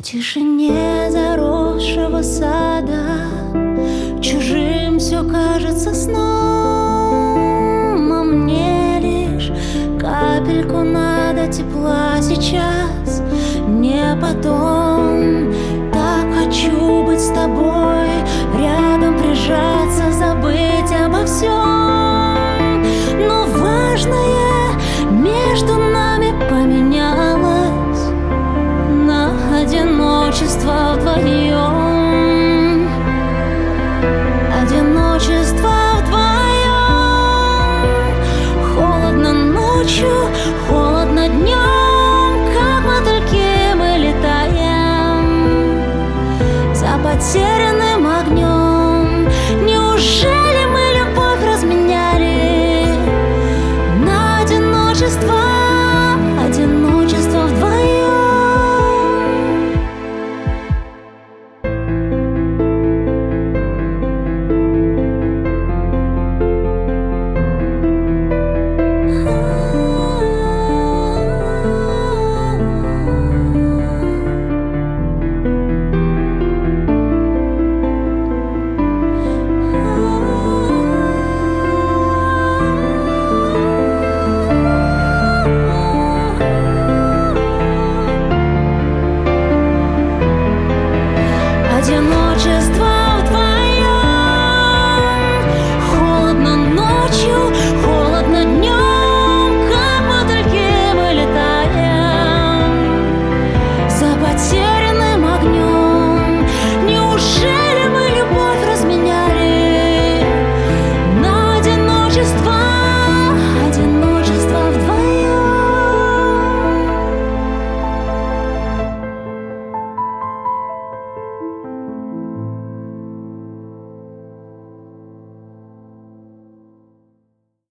тишине заросшего сада чужим все кажется сном, а мне лишь капельку надо тепла сейчас, не потом. Так хочу быть с тобой, рядом прижаться, забыть обо всем. Но важное между нами поменялось на одиночество вдвоем. Одиночество вдвоем. Холодно ночью, холодно днем, как мотыльки мы летаем за потерянной